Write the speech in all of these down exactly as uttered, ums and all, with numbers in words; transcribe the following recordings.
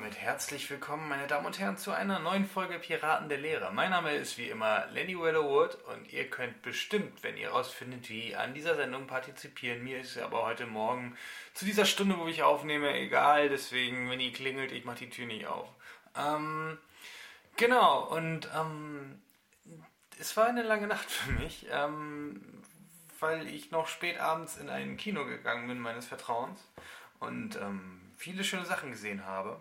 damit herzlich willkommen, meine Damen und Herren, zu einer neuen Folge Piraten der Lehre. Mein Name ist wie immer Lenny Wellerwood und ihr könnt bestimmt, wenn ihr rausfindet, wie, an dieser Sendung partizipieren. Mir ist aber heute Morgen zu dieser Stunde, wo ich aufnehme, egal. Deswegen, wenn ihr klingelt, ich mache die Tür nicht auf. Ähm, genau, und ähm, es war eine lange Nacht für mich, ähm, weil ich noch spät abends in ein Kino gegangen bin, meines Vertrauens. Und ähm, viele schöne Sachen gesehen habe.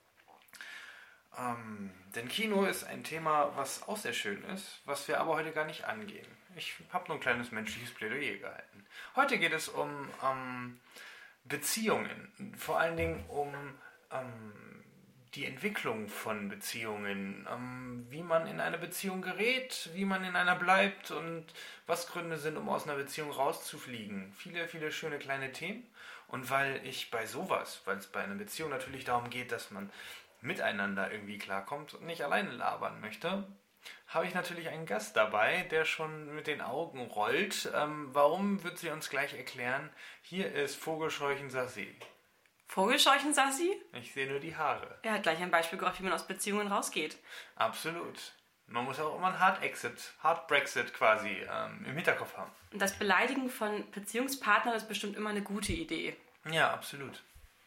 Ähm, denn Kino ist ein Thema, was auch sehr schön ist, was wir aber heute gar nicht angehen. Ich habe nur ein kleines menschliches Plädoyer gehalten. Heute geht es um ähm, Beziehungen, vor allen Dingen um ähm, die Entwicklung von Beziehungen, ähm, wie man in eine Beziehung gerät, wie man in einer bleibt und was Gründe sind, um aus einer Beziehung rauszufliegen. Viele, viele schöne kleine Themen. Und weil ich bei sowas, weil es bei einer Beziehung natürlich darum geht, dass man miteinander irgendwie klarkommt und nicht alleine labern möchte, habe ich natürlich einen Gast dabei, der schon mit den Augen rollt. Ähm, warum, wird sie uns gleich erklären. Hier ist Vogelscheuchen Sassi. Vogelscheuchen Sassi? Ich sehe nur die Haare. Er hat gleich ein Beispiel gebracht, wie man aus Beziehungen rausgeht. Absolut. Man muss auch immer einen Hard Exit, Hard Brexit quasi ähm, im Hinterkopf haben. Und das Beleidigen von Beziehungspartnern ist bestimmt immer eine gute Idee. Ja, absolut.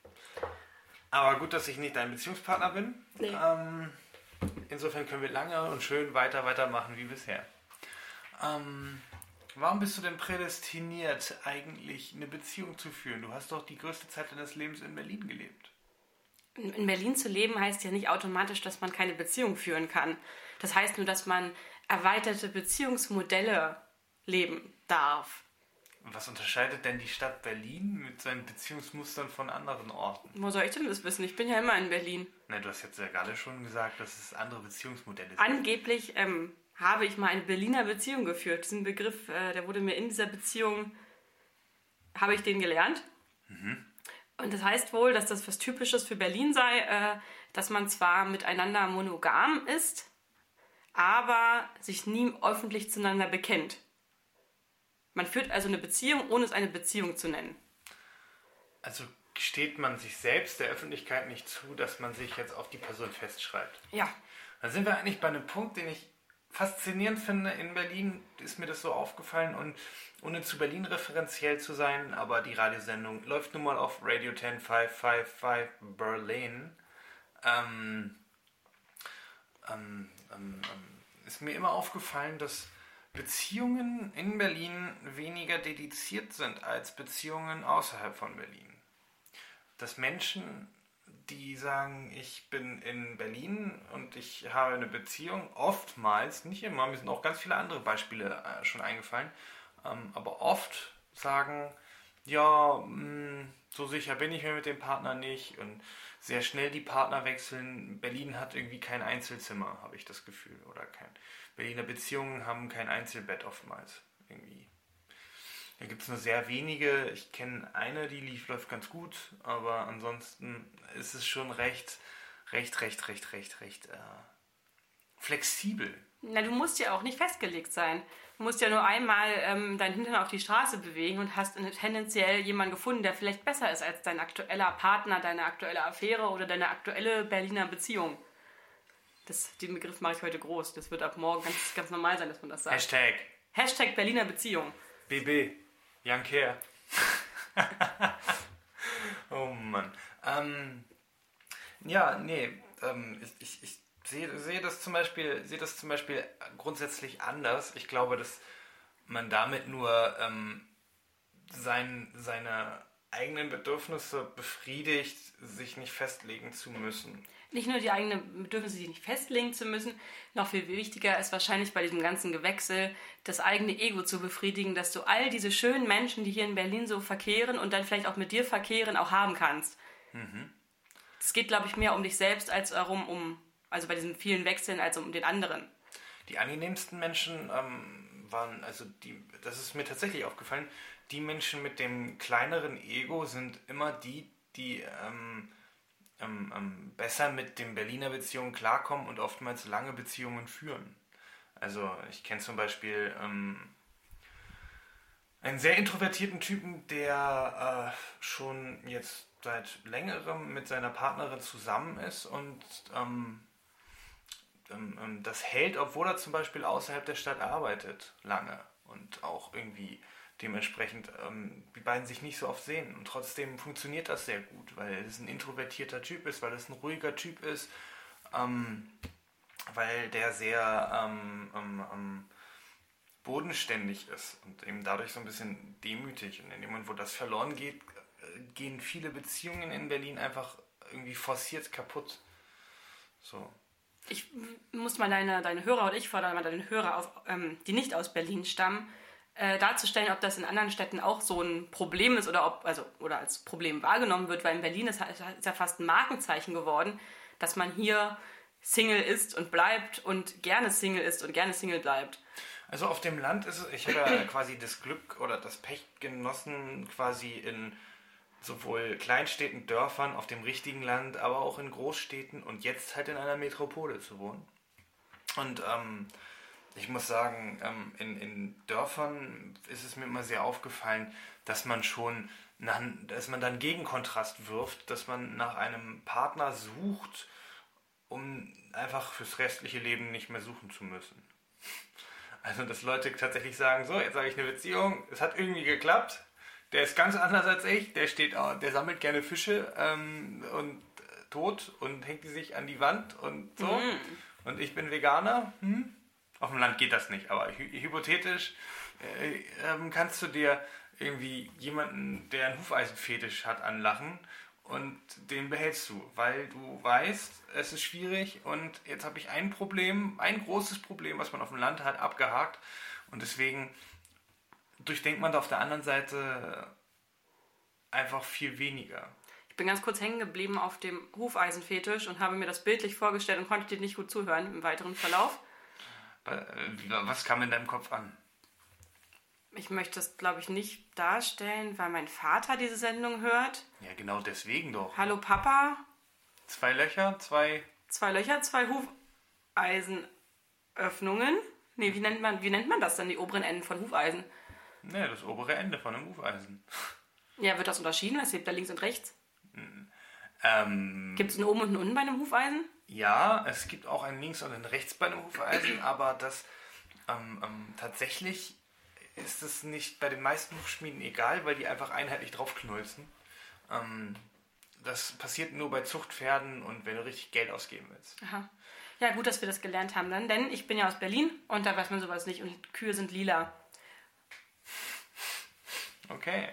Aber gut, dass ich nicht dein Beziehungspartner bin. Nee. Ähm, insofern können wir lange und schön weiter, weitermachen wie bisher. Ähm, warum bist du denn prädestiniert, eigentlich eine Beziehung zu führen? Du hast doch die größte Zeit deines Lebens in Berlin gelebt. In Berlin zu leben heißt ja nicht automatisch, dass man keine Beziehung führen kann. Das heißt nur, dass man erweiterte Beziehungsmodelle leben darf. Was unterscheidet denn die Stadt Berlin mit seinen Beziehungsmustern von anderen Orten? Wo soll ich denn das wissen? Ich bin ja immer in Berlin. Na, du hast jetzt ja gerade schon gesagt, dass es andere Beziehungsmodelle sind. Angeblich ähm, habe ich mal eine Berliner Beziehung geführt. Diesen Begriff, äh, der wurde mir in dieser Beziehung, habe ich den gelernt. Mhm. Und das heißt wohl, dass das was Typisches für Berlin sei, äh, dass man zwar miteinander monogam ist, aber sich nie öffentlich zueinander bekennt. Man führt also eine Beziehung, ohne es eine Beziehung zu nennen. Also gesteht man sich selbst der Öffentlichkeit nicht zu, dass man sich jetzt auf die Person festschreibt? Ja. Dann sind wir eigentlich bei einem Punkt, den ich faszinierend finde. In Berlin ist mir das so aufgefallen und ohne zu Berlin referenziell zu sein, aber die Radiosendung läuft nun mal auf Radio zehn fünf fünf fünf Berlin. Ähm, ähm, ähm, ist mir immer aufgefallen, dass Beziehungen in Berlin weniger dediziert sind als Beziehungen außerhalb von Berlin. Dass Menschen, die sagen, ich bin in Berlin und ich habe eine Beziehung, oftmals, nicht immer, mir sind auch ganz viele andere Beispiele äh, schon eingefallen, ähm, aber oft sagen, ja, mh, so sicher bin ich mir mit dem Partner nicht und sehr schnell die Partner wechseln. Berlin hat irgendwie kein Einzelzimmer, habe ich das Gefühl, oder kein Berliner Beziehungen haben kein Einzelbett oftmals irgendwie. Da gibt es nur sehr wenige. Ich kenne eine, die lief, läuft ganz gut, aber ansonsten ist es schon recht, recht, recht, recht, recht, recht äh, flexibel. Na, du musst ja auch nicht festgelegt sein. Du musst ja nur einmal ähm, deinen Hintern auf die Straße bewegen und hast tendenziell jemanden gefunden, der vielleicht besser ist als dein aktueller Partner, deine aktuelle Affäre oder deine aktuelle Berliner Beziehung. Das, den Begriff mache ich heute groß. Das wird ab morgen ganz, ganz normal sein, dass man das sagt. Hashtag. Hashtag Berliner Beziehung. B B. Young Care. Oh Mann. Ähm, ja, nee. Ähm, ich ich, ich sehe, sehe, das zum Beispiel, sehe das zum Beispiel grundsätzlich anders. Ich glaube, dass man damit nur ähm, sein, seine eigenen Bedürfnisse befriedigt, sich nicht festlegen zu müssen. Nicht nur die eigenen Bedürfnisse, sich nicht festlegen zu müssen, noch viel wichtiger ist wahrscheinlich bei diesem ganzen Gewechsel, das eigene Ego zu befriedigen, dass du all diese schönen Menschen, die hier in Berlin so verkehren und dann vielleicht auch mit dir verkehren, auch haben kannst. Mhm. Es geht, glaube ich, mehr um dich selbst als darum, um, also bei diesen vielen Wechseln, als um den anderen. Die angenehmsten Menschen ähm, waren, also die, das ist mir tatsächlich aufgefallen, die Menschen mit dem kleineren Ego sind immer die, die ähm, ähm, ähm, besser mit den Berliner Beziehungen klarkommen und oftmals lange Beziehungen führen. Also ich kenne zum Beispiel ähm, einen sehr introvertierten Typen, der äh, schon jetzt seit längerem mit seiner Partnerin zusammen ist und ähm, ähm, das hält, obwohl er zum Beispiel außerhalb der Stadt arbeitet, lange und auch irgendwie dementsprechend ähm, die beiden sich nicht so oft sehen. Und trotzdem funktioniert das sehr gut, weil es ein introvertierter Typ ist, weil es ein ruhiger Typ ist, ähm, weil der sehr ähm, ähm, ähm, bodenständig ist und eben dadurch so ein bisschen demütig. Und in dem Moment, wo das verloren geht, gehen viele Beziehungen in Berlin einfach irgendwie forciert kaputt. So. Ich muss mal deine, deine Hörer oder ich fordere mal deine Hörer auf, ähm, die nicht aus Berlin stammen, äh, darzustellen, ob das in anderen Städten auch so ein Problem ist oder ob, also, oder als Problem wahrgenommen wird, weil in Berlin ist, ist ja fast ein Markenzeichen geworden, dass man hier Single ist und bleibt und gerne Single ist und gerne Single bleibt. Also auf dem Land ist es, ich habe ja quasi das Glück oder das Pech genossen, quasi in sowohl Kleinstädten, Dörfern, auf dem richtigen Land, aber auch in Großstädten und jetzt halt in einer Metropole zu wohnen. Und ähm, ich muss sagen, ähm, in, in Dörfern ist es mir immer sehr aufgefallen, dass man schon, nach, dass man dann Gegenkontrast wirft, dass man nach einem Partner sucht, um einfach fürs restliche Leben nicht mehr suchen zu müssen. Also, dass Leute tatsächlich sagen, so, jetzt habe ich eine Beziehung, es hat irgendwie geklappt, der ist ganz anders als ich, der steht, der sammelt gerne Fische ähm, und äh, tot und hängt die sich an die Wand und so. Mhm. Und ich bin Veganer. Hm? Auf dem Land geht das nicht, aber hy- hypothetisch äh, ähm, kannst du dir irgendwie jemanden, der einen Hufeisenfetisch hat, anlachen und den behältst du, weil du weißt, es ist schwierig und jetzt habe ich ein Problem, ein großes Problem, was man auf dem Land hat, abgehakt und deswegen durchdenkt man da auf der anderen Seite einfach viel weniger. Ich bin ganz kurz hängen geblieben auf dem Hufeisenfetisch und habe mir das bildlich vorgestellt und konnte dir nicht gut zuhören im weiteren Verlauf. Was kam in deinem Kopf an? Ich möchte das, glaube ich, nicht darstellen, weil mein Vater diese Sendung hört. Ja, genau deswegen doch. Hallo Papa. Zwei Löcher, zwei... Zwei Löcher, zwei Hufeisenöffnungen. Nee, wie nennt man, wie nennt man das dann, die oberen Enden von Hufeisen? Ne, das obere Ende von einem Hufeisen. Ja, wird das unterschieden? Was hebt da links und rechts? Ähm, gibt es einen oben und einen unten bei einem Hufeisen? Ja, es gibt auch ein links und ein rechts bei einem Hufeisen, aber das ähm, ähm, tatsächlich ist es nicht bei den meisten Hufschmieden egal, weil die einfach einheitlich draufknulzen. Ähm, das passiert nur bei Zuchtpferden und wenn du richtig Geld ausgeben willst. Aha. Ja, gut, dass wir das gelernt haben dann, denn ich bin ja aus Berlin und da weiß man sowas nicht und Kühe sind lila. Okay.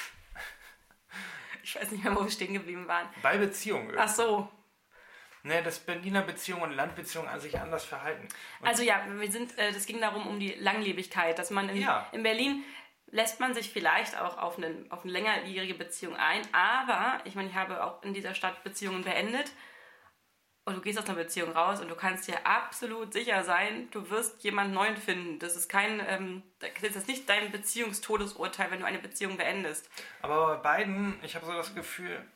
Ich weiß nicht mehr, wo wir stehen geblieben waren. Bei Beziehungen. Ach so. Ne, dass Berliner Beziehungen und Landbeziehungen an sich anders verhalten. Und also ja, wir sind, äh, das ging darum, um die Langlebigkeit, dass man in, ja. in Berlin lässt man sich vielleicht auch auf, einen, auf eine längerjährige Beziehung ein, aber ich meine, ich habe auch in dieser Stadt Beziehungen beendet und du gehst aus einer Beziehung raus und du kannst dir absolut sicher sein, du wirst jemanden neuen finden. Das ist kein, ähm, das ist nicht dein Beziehungstodesurteil, wenn du eine Beziehung beendest. Aber bei beiden, ich habe so das Gefühl,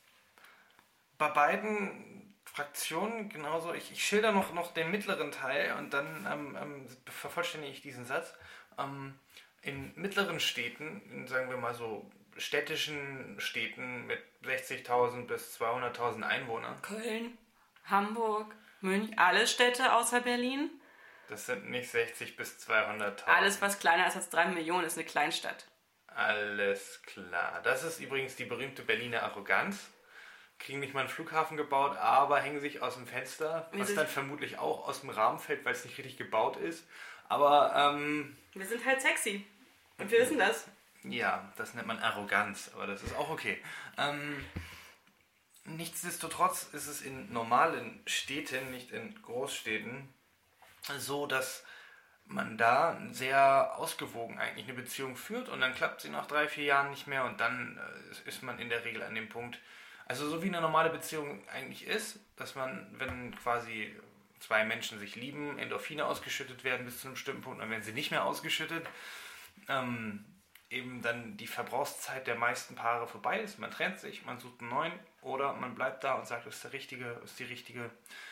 bei beiden Fraktionen genauso, ich, ich schilder noch, noch den mittleren Teil und dann ähm, ähm, vervollständige ich diesen Satz. Ähm, in mittleren Städten, in, sagen wir mal so städtischen Städten mit sechzigtausend bis zweihunderttausend Einwohnern. Köln, Hamburg, München, alle Städte außer Berlin. Das sind nicht sechzig bis zweihunderttausend. Alles, was kleiner ist als drei Millionen, ist eine Kleinstadt. Alles klar. Das ist übrigens die berühmte Berliner Arroganz. Kriegen nicht mal einen Flughafen gebaut, aber hängen sich aus dem Fenster, Wir was sind- dann vermutlich auch aus dem Rahmen fällt, weil es nicht richtig gebaut ist. Aber, ähm, Wir sind halt sexy. Und wir wissen das. ja, das nennt man Arroganz, aber das ist auch okay. Ähm, nichtsdestotrotz ist es in normalen Städten, nicht in Großstädten, so, dass man da sehr ausgewogen eigentlich eine Beziehung führt und dann klappt sie nach drei, vier Jahren nicht mehr und dann äh, ist man in der Regel an dem Punkt, also so wie eine normale Beziehung eigentlich ist, dass man, wenn quasi zwei Menschen sich lieben, Endorphine ausgeschüttet werden bis zu einem bestimmten Punkt, dann werden sie nicht mehr ausgeschüttet, ähm, eben dann die Verbrauchszeit der meisten Paare vorbei ist, man trennt sich, man sucht einen neuen oder man bleibt da und sagt, das ist der richtige, ist die richtige.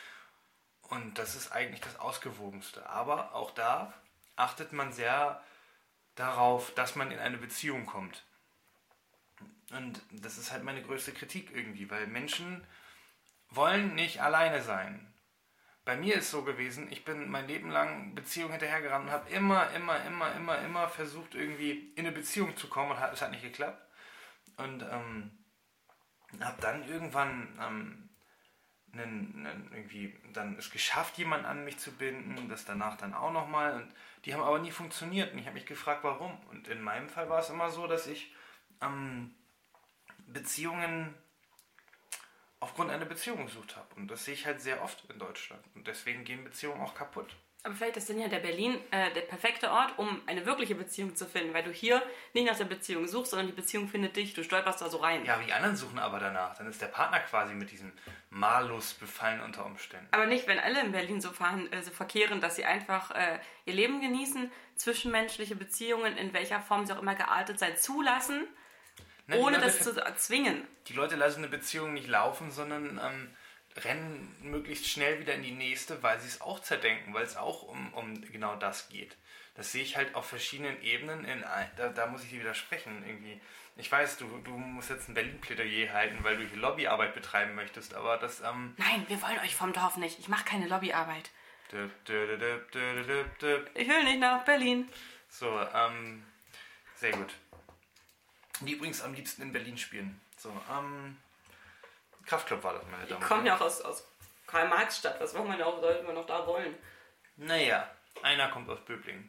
Und das ist eigentlich das Ausgewogenste. Aber auch da achtet man sehr darauf, dass man in eine Beziehung kommt. Und das ist halt meine größte Kritik irgendwie, weil Menschen wollen nicht alleine sein. Bei mir ist so gewesen, ich bin mein Leben lang Beziehungen hinterhergerannt und habe immer, immer, immer, immer, immer versucht, irgendwie in eine Beziehung zu kommen und hat, es hat nicht geklappt. Und ähm, habe dann irgendwann ähm, einen, einen irgendwie dann es geschafft, jemanden an mich zu binden, das danach dann auch nochmal. Und die haben aber nie funktioniert. Und ich habe mich gefragt, warum. Und in meinem Fall war es immer so, dass ich ähm, Beziehungen aufgrund einer Beziehung gesucht habe. Und das sehe ich halt sehr oft in Deutschland. Und deswegen gehen Beziehungen auch kaputt. Aber vielleicht ist dann ja der Berlin äh, der perfekte Ort, um eine wirkliche Beziehung zu finden, weil du hier nicht nach der Beziehung suchst, sondern die Beziehung findet dich, du stolperst da so rein. Ja, aber die anderen suchen aber danach. Dann ist der Partner quasi mit diesem Malus befallen unter Umständen. Aber nicht, wenn alle in Berlin so, fahren, äh, so verkehren, dass sie einfach äh, ihr Leben genießen, zwischenmenschliche Beziehungen, in welcher Form sie auch immer geartet sein, zulassen, Na, ohne Leute, das zu erzwingen. Die Leute lassen eine Beziehung nicht laufen, sondern ähm, rennen möglichst schnell wieder in die nächste, weil sie es auch zerdenken, weil es auch um, um genau das geht. Das sehe ich halt auf verschiedenen Ebenen. In, da, da muss ich dir widersprechen irgendwie. Ich weiß, du, du musst jetzt ein Berlin-Plädoyer halten, weil du hier Lobbyarbeit betreiben möchtest, aber das... Ähm Nein, wir wollen euch vom Dorf nicht. Ich mache keine Lobbyarbeit. Dip, dip, dip, dip, dip, dip. Ich will nicht nach Berlin. So, ähm, sehr gut. Die übrigens am liebsten in Berlin spielen. So, ähm, Kraftklub war das, meine Damen und Ich komme ja Herren. auch aus, aus Karl-Marx-Stadt. Was wollen wir noch, sollten wir noch da wollen? Naja, einer kommt aus Böblingen.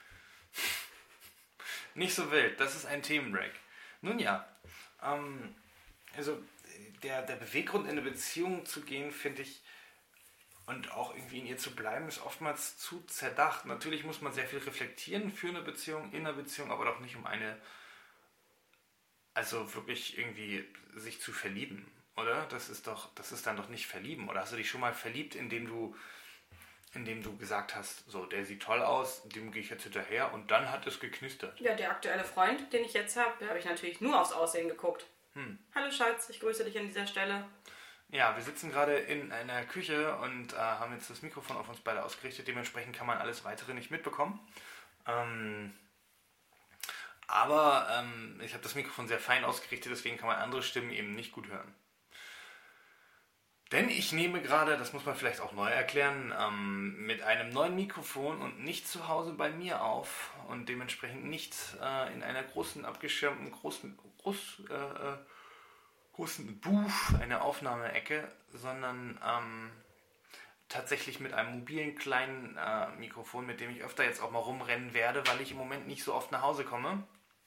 Nicht so wild, das ist ein Themenbreak. Nun ja, ähm, also der, der Beweggrund in eine Beziehung zu gehen, finde ich, und auch irgendwie in ihr zu bleiben, ist oftmals zu zerdacht. Natürlich muss man sehr viel reflektieren für eine Beziehung, in einer Beziehung, aber doch nicht um eine, also wirklich irgendwie sich zu verlieben, oder? Das ist doch, das ist dann doch nicht verlieben. Oder hast du dich schon mal verliebt, indem du, indem du gesagt hast, so, der sieht toll aus, dem gehe ich jetzt hinterher und dann hat es geknistert? Ja, der aktuelle Freund, den ich jetzt habe, da habe ich natürlich nur aufs Aussehen geguckt. Hm. Hallo Schatz, ich grüße dich an dieser Stelle. Ja, wir sitzen gerade in einer Küche und äh, haben jetzt das Mikrofon auf uns beide ausgerichtet. Dementsprechend kann man alles Weitere nicht mitbekommen. Ähm, aber ähm, ich habe das Mikrofon sehr fein ausgerichtet, deswegen kann man andere Stimmen eben nicht gut hören. Denn ich nehme gerade, das muss man vielleicht auch neu erklären, ähm, mit einem neuen Mikrofon und nicht zu Hause bei mir auf und dementsprechend nicht äh, in einer großen, abgeschirmten, großen, groß, äh, äh, großen Booth, eine Aufnahmeecke, sondern ähm, tatsächlich mit einem mobilen kleinen äh, Mikrofon, mit dem ich öfter jetzt auch mal rumrennen werde, weil ich im Moment nicht so oft nach Hause komme.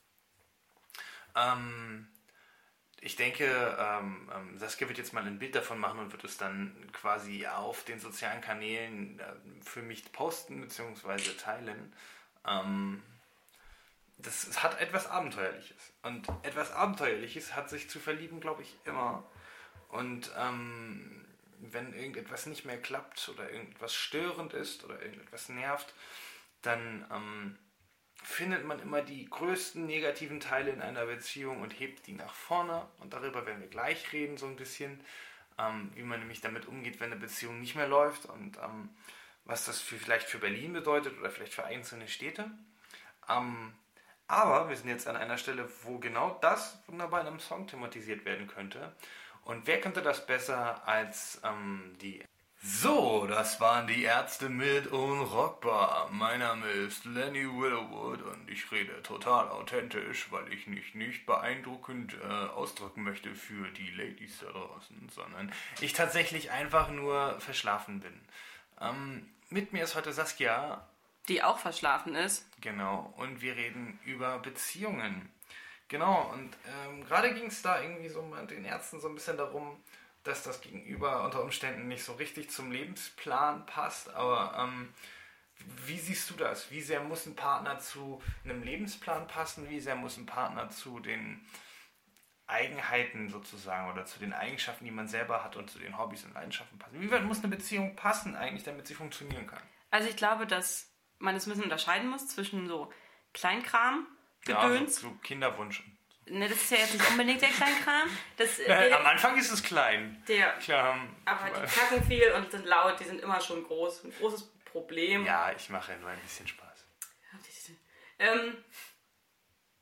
Ähm, ich denke, ähm, ähm, Saskia wird jetzt mal ein Bild davon machen und wird es dann quasi auf den sozialen Kanälen äh, für mich posten bzw. teilen. Ähm, das, das hat etwas Abenteuerliches. Und etwas Abenteuerliches hat sich zu verlieben, glaube ich, immer. Und ähm, wenn irgendetwas nicht mehr klappt oder irgendetwas störend ist oder irgendetwas nervt, dann ähm, findet man immer die größten negativen Teile in einer Beziehung und hebt die nach vorne. Und darüber werden wir gleich reden, so ein bisschen, ähm, wie man nämlich damit umgeht, wenn eine Beziehung nicht mehr läuft und ähm, was das für, vielleicht für Berlin bedeutet oder vielleicht für einzelne Städte. Ähm, aber wir sind jetzt an einer Stelle, wo genau das wunderbar in einem Song thematisiert werden könnte. Und wer könnte das besser als ähm, die... So, das waren die Ärzte mit Unrockbar. Mein Name ist Lenny Willowwood und ich rede total authentisch, weil ich mich nicht beeindruckend äh, ausdrücken möchte für die Ladies da draußen, sondern ich tatsächlich einfach nur verschlafen bin. Ähm, mit mir ist heute Saskia. Die auch verschlafen ist. Genau, und wir reden über Beziehungen. Genau, und ähm, gerade ging es da irgendwie so mit den Ärzten so ein bisschen darum, dass das Gegenüber unter Umständen nicht so richtig zum Lebensplan passt. Aber ähm, wie siehst du das? Wie sehr muss ein Partner zu einem Lebensplan passen? Wie sehr muss ein Partner zu den Eigenheiten sozusagen oder zu den Eigenschaften, die man selber hat und zu den Hobbys und Leidenschaften passen? Wie weit muss eine Beziehung passen eigentlich, damit sie funktionieren kann? Also ich glaube, dass man es ein bisschen unterscheiden muss zwischen so Kleinkram, Ja, Gedöns. so, so Kinderwunsch. Ne, das ist ja jetzt nicht unbedingt der Kleinkram. Das, Äh, der, am Anfang ist es klein. der, Klar, aber die kacken viel und sind laut, die sind immer schon groß. Ein großes Problem. ja, ich mache nur ein bisschen Spaß. Ähm,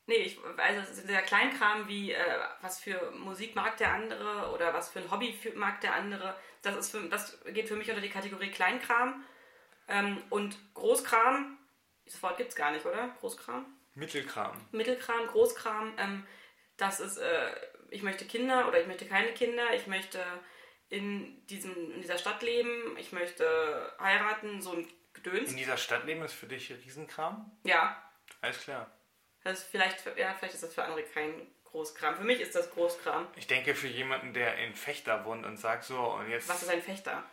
Nee, ich, also der Kleinkram wie, äh, was für Musik mag der andere oder was für ein Hobby für, mag der andere, das, ist für, das geht für mich unter die Kategorie Kleinkram. Ähm, und Großkram, das Wort gibt es gar nicht, oder? Großkram? Mittelkram. Mittelkram, Großkram, ähm, das ist, äh, ich möchte Kinder oder ich möchte keine Kinder, ich möchte in, diesem, in dieser Stadt leben, ich möchte heiraten, so ein Gedöns. In dieser Stadt leben ist für dich Riesenkram? Ja. Alles klar. Das ist vielleicht, für, ja, vielleicht ist das für andere kein Großkram. Für mich ist das Großkram. Ich denke, für jemanden, der in Fechter wohnt und sagt so, und jetzt... Was ist ein Fechter?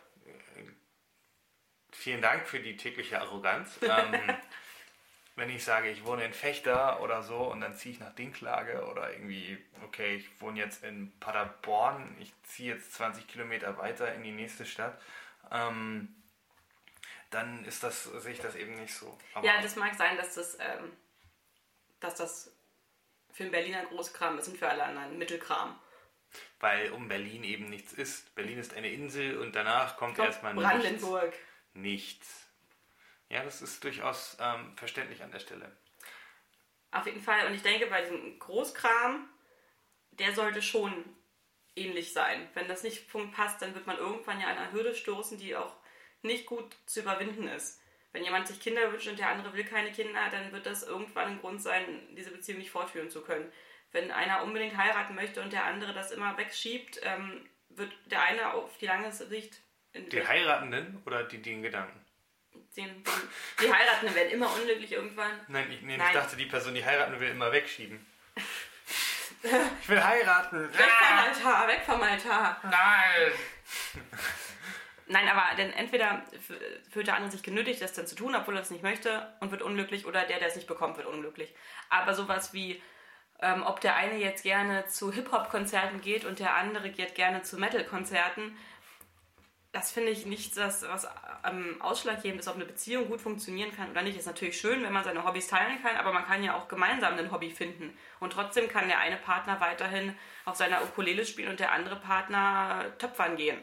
Vielen Dank für die tägliche Arroganz. ähm, wenn ich sage, ich wohne in Fechter oder so und dann ziehe ich nach Dinklage oder irgendwie, okay, ich wohne jetzt in Paderborn, ich ziehe jetzt zwanzig Kilometer weiter in die nächste Stadt, ähm, dann ist das, sehe ich das eben nicht so. Aber ja, das mag sein, dass das, ähm, dass das für den Berliner Großkram ist und für alle anderen Mittelkram. Weil um Berlin eben nichts ist. Berlin ist eine Insel und danach kommt, kommt erstmal Brandenburg. nichts. Nichts. Ja, das ist durchaus ähm, verständlich an der Stelle. Auf jeden Fall. Und ich denke, bei diesem Großkram, der sollte schon ähnlich sein. Wenn das nicht passt, dann wird man irgendwann ja an eine Hürde stoßen, die auch nicht gut zu überwinden ist. Wenn jemand sich Kinder wünscht und der andere will keine Kinder, dann wird das irgendwann ein Grund sein, diese Beziehung nicht fortführen zu können. Wenn einer unbedingt heiraten möchte und der andere das immer wegschiebt, ähm, wird der eine auf die lange Sicht... Die Heiratenden oder die, die in Gedanken? Den, den, die Heiratenden werden immer unglücklich irgendwann. Nein, ich, nee, Nein. ich dachte, die Person, die heiraten will, immer wegschieben. Ich will heiraten. Weg vom Altar, weg vom Altar. Nein. Nein, aber denn entweder fühlt der andere sich genötigt, das dann zu tun, obwohl er es nicht möchte und wird unglücklich, oder der, der es nicht bekommt, wird unglücklich. Aber sowas wie, ähm, ob der eine jetzt gerne zu Hip-Hop-Konzerten geht und der andere geht gerne zu Metal-Konzerten, das finde ich nicht das, was ähm, ausschlaggebend ist, ob eine Beziehung gut funktionieren kann oder nicht. Ist natürlich schön, wenn man seine Hobbys teilen kann, aber man kann ja auch gemeinsam ein Hobby finden. Und trotzdem kann der eine Partner weiterhin auf seiner Ukulele spielen und der andere Partner töpfern gehen.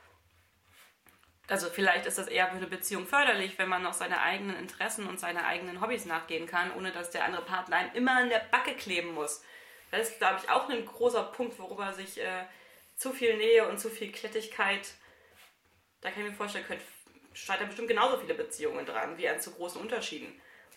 Also vielleicht ist das eher für eine Beziehung förderlich, wenn man noch seine eigenen Interessen und seine eigenen Hobbys nachgehen kann, ohne dass der andere Partner einem immer an der Backe kleben muss. Das ist, glaube ich, auch ein großer Punkt, worüber sich äh, zu viel Nähe und zu viel Klettigkeit... Da kann ich mir vorstellen, könnt, scheitern bestimmt genauso viele Beziehungen dran, wie an zu großen Unterschieden.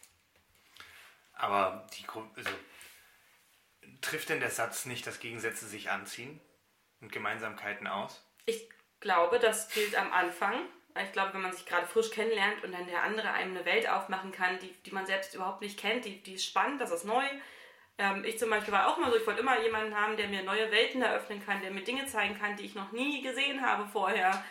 Aber die, also, trifft denn der Satz nicht, dass Gegensätze sich anziehen und Gemeinsamkeiten aus? Ich glaube, das gilt am Anfang. Ich glaube, wenn man sich gerade frisch kennenlernt und dann der andere einem eine Welt aufmachen kann, die, die man selbst überhaupt nicht kennt, die, die ist spannend, das ist neu. Ähm, ich zum Beispiel war auch immer so, ich wollte immer jemanden haben, der mir neue Welten eröffnen kann, der mir Dinge zeigen kann, die ich noch nie gesehen habe vorher.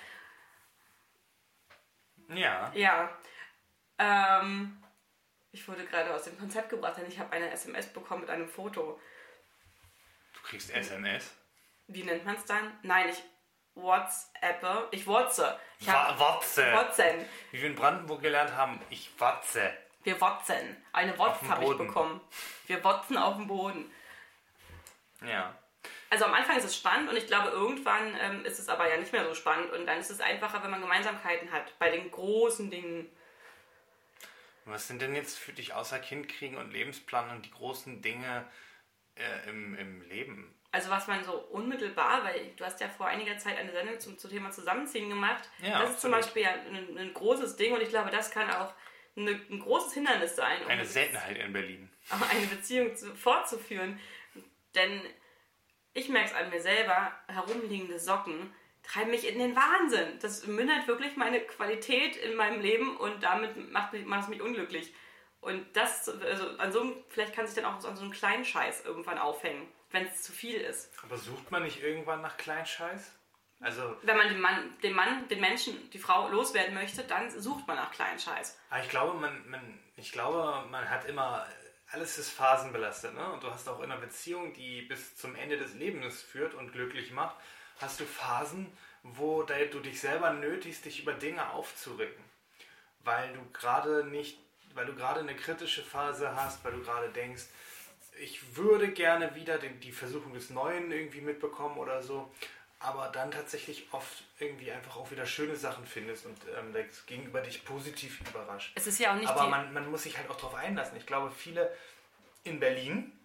Ja. Ja. Ähm, ich wurde gerade aus dem Konzept gebracht, denn ich habe eine S M S bekommen mit einem Foto. Du kriegst S M S? Wie nennt man es dann? Nein, ich WhatsAppe. Ich WhatsApp. Ich habe WhatsApp. Wie wir in Brandenburg gelernt haben, ich WhatsApp. Wir WhatsApp. Eine WhatsApp habe ich bekommen. Wir WhatsApp auf dem Boden. Ja. Also am Anfang ist es spannend und ich glaube, irgendwann ähm, ist es aber ja nicht mehr so spannend und dann ist es einfacher, wenn man Gemeinsamkeiten hat, bei den großen Dingen. Was sind denn jetzt für dich außer Kind kriegen und Lebensplan und die großen Dinge äh, im, im Leben? Also was man so unmittelbar, weil du hast ja vor einiger Zeit eine Sendung zum, zum Thema Zusammenziehen gemacht, ja, das ist zum Beispiel ja ein, ein großes Ding und ich glaube, das kann auch eine, ein großes Hindernis sein. Um eine Seltenheit in Berlin. Eine Beziehung zu, fortzuführen, denn... Ich merke es an mir selber, herumliegende Socken treiben mich in den Wahnsinn. Das mindert wirklich meine Qualität in meinem Leben und damit macht, mich, macht es mich unglücklich. Und das, also an so einem, vielleicht kann sich dann auch an so einem kleinen Scheiß irgendwann aufhängen, wenn es zu viel ist. Aber sucht man nicht irgendwann nach Kleinscheiß? Also wenn man den Mann, den Mann, den Menschen, die Frau loswerden möchte, dann sucht man nach Kleinscheiß. Aber ich glaube, man, man, ich glaube, man hat immer... Alles ist phasenbelastet, ne? Und du hast auch in einer Beziehung, die bis zum Ende des Lebens führt und glücklich macht, hast du Phasen, wo du dich selber nötigst, dich über Dinge aufzuregen. Weil du gerade nicht, weil du gerade eine kritische Phase hast, weil du gerade denkst, ich würde gerne wieder den, die Versuchung des Neuen irgendwie mitbekommen oder so, aber dann tatsächlich oft irgendwie einfach auch wieder schöne Sachen findest und ähm, das gegenüber dich positiv überrascht. Es ist ja auch nicht aber man, man muss sich halt auch darauf einlassen. Ich glaube, viele in Berlin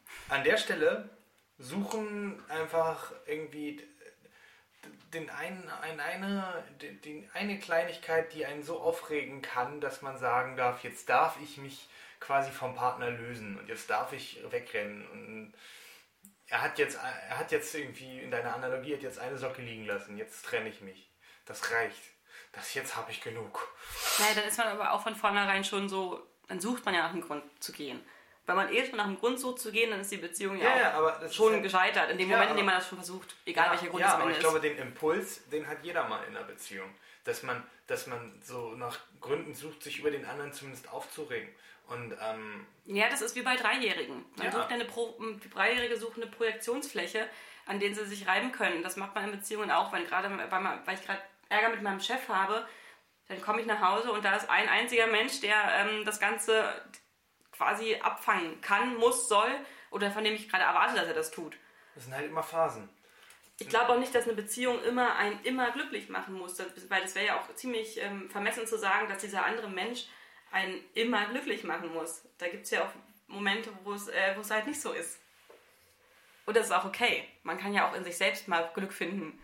an der Stelle suchen einfach irgendwie den einen, ein, eine, den, eine Kleinigkeit, die einen so aufregen kann, dass man sagen darf, jetzt darf ich mich quasi vom Partner lösen und jetzt darf ich wegrennen. Und er hat jetzt, er hat jetzt irgendwie, in deiner Analogie, hat jetzt eine Socke liegen lassen, jetzt trenne ich mich. Das reicht. Das jetzt habe ich genug. Naja, dann ist man aber auch von vornherein schon so, dann sucht man ja nach einem Grund zu gehen. Wenn man eh schon nach einem Grund sucht zu gehen, dann ist die Beziehung ja, ja, auch aber das schon ja, gescheitert. In dem ja, Moment, in aber, dem man das schon versucht, egal ja, welcher Grund ja, es am Ende ich ist. glaube, den Impuls, den hat jeder mal in einer Beziehung. Dass man, dass man so nach Gründen sucht, sich über den anderen zumindest aufzuregen. Und, ähm, ja, das ist wie bei Dreijährigen. Man ja. sucht eine Pro, die Dreijährige sucht eine Projektionsfläche, an denen sie sich reiben können. Das macht man in Beziehungen auch, wenn gerade, weil, weil ich gerade Ärger mit meinem Chef habe, dann komme ich nach Hause und da ist ein einziger Mensch, der ähm, das Ganze quasi abfangen kann, muss, soll oder von dem ich gerade erwarte, dass er das tut. Das sind halt immer Phasen. Ich glaube auch nicht, dass eine Beziehung immer einen immer glücklich machen muss, weil das wäre ja auch ziemlich ähm, vermessen zu sagen, dass dieser andere Mensch einen immer glücklich machen muss. Da gibt es ja auch Momente, wo es, äh, wo es halt nicht so ist. Und das ist auch okay. Man kann ja auch in sich selbst mal Glück finden.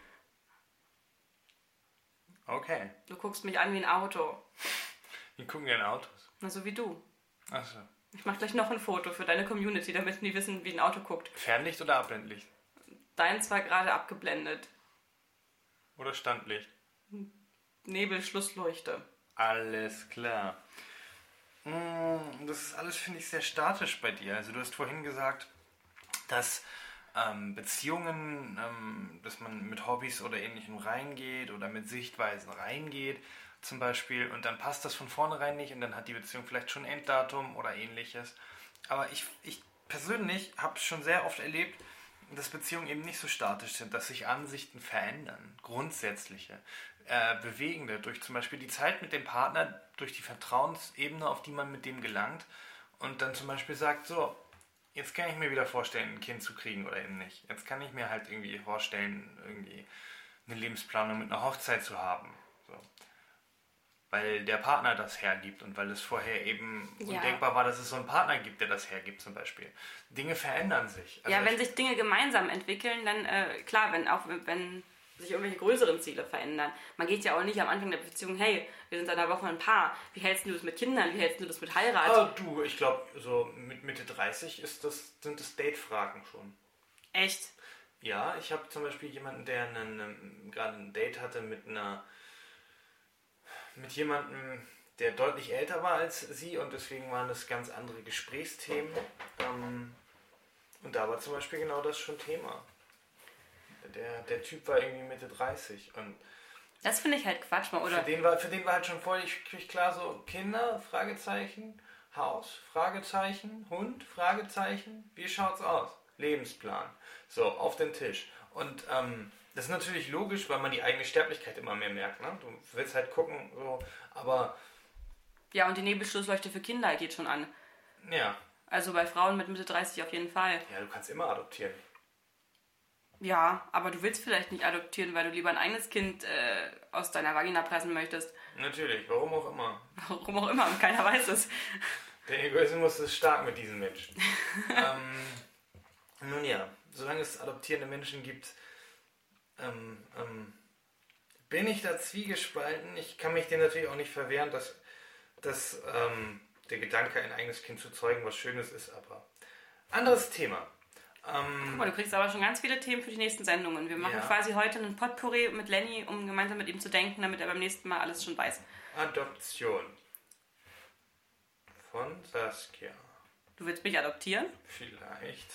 Okay. Du guckst mich an wie ein Auto. Wir gucken gerne Autos. Na, so wie du. Ach so. Ich mache gleich noch ein Foto für deine Community, damit die wissen, wie ein Auto guckt. Fernlicht oder Abblendlicht? Deins war gerade abgeblendet. Oder Standlicht? Nebelschlussleuchte. Alles klar. Das ist alles, finde ich, sehr statisch bei dir. Also du hast vorhin gesagt, dass ähm, Beziehungen, ähm, dass man mit Hobbys oder Ähnlichem reingeht oder mit Sichtweisen reingeht zum Beispiel und dann passt das von vornherein nicht und dann hat die Beziehung vielleicht schon ein Enddatum oder Ähnliches. Aber ich, ich persönlich habe schon sehr oft erlebt, dass Beziehungen eben nicht so statisch sind, dass sich Ansichten verändern, grundsätzliche, äh, bewegende, durch zum Beispiel die Zeit mit dem Partner, durch die Vertrauensebene, auf die man mit dem gelangt und dann zum Beispiel sagt, so, jetzt kann ich mir wieder vorstellen, ein Kind zu kriegen oder eben nicht. Jetzt kann ich mir halt irgendwie vorstellen, irgendwie eine Lebensplanung mit einer Hochzeit zu haben. So. Weil der Partner das hergibt und weil es vorher eben ja. undenkbar war, dass es so einen Partner gibt, der das hergibt zum Beispiel. Dinge verändern sich. Also ja, wenn sich Dinge gemeinsam entwickeln, dann äh, klar, wenn auch wenn sich irgendwelche größeren Ziele verändern. Man geht ja auch nicht am Anfang der Beziehung, hey, wir sind seit einer Woche ein Paar, wie hältst du das mit Kindern, wie hältst du das mit Heirat? Ah, du, ich glaube, so mit Mitte dreißig ist das, sind das Date-Fragen schon. Echt? Ja, ich habe zum Beispiel jemanden, der einen, gerade ein Date hatte mit einer mit jemandem, der deutlich älter war als sie und deswegen waren das ganz andere Gesprächsthemen. Ähm, und da war zum Beispiel genau das schon Thema. Der, der Typ war irgendwie Mitte dreißig und das finde ich halt Quatsch mal, oder? Für den war, für den war halt schon voll klar so, Kinder, Fragezeichen, Haus, Fragezeichen, Hund, Fragezeichen, wie schaut's aus? Lebensplan. So, auf den Tisch. Und ähm, das ist natürlich logisch, weil man die eigene Sterblichkeit immer mehr merkt. Ne? Du willst halt gucken, so, aber... Ja, und die Nebelschlussleuchte für Kinder geht schon an. Ja. Also bei Frauen mit Mitte dreißig auf jeden Fall. Ja, du kannst immer adoptieren. Ja, aber du willst vielleicht nicht adoptieren, weil du lieber ein eigenes Kind äh, aus deiner Vagina pressen möchtest. Natürlich, warum auch immer. Warum auch immer, und keiner weiß es. Der Egoismus ist stark mit diesen Menschen. ähm, nun ja, solange es adoptierende Menschen gibt, ähm, ähm, bin ich da zwiegespalten. Ich kann mich dem natürlich auch nicht verwehren, dass, dass ähm, der Gedanke, ein eigenes Kind zu zeugen, was Schönes ist, aber anderes Thema. Ähm, Guck mal, du kriegst aber schon ganz viele Themen für die nächsten Sendungen. Wir machen ja. quasi heute einen Potpourri mit Lenny, um gemeinsam mit ihm zu denken, damit er beim nächsten Mal alles schon weiß. Adoption. Von Saskia. Du willst mich adoptieren? Vielleicht.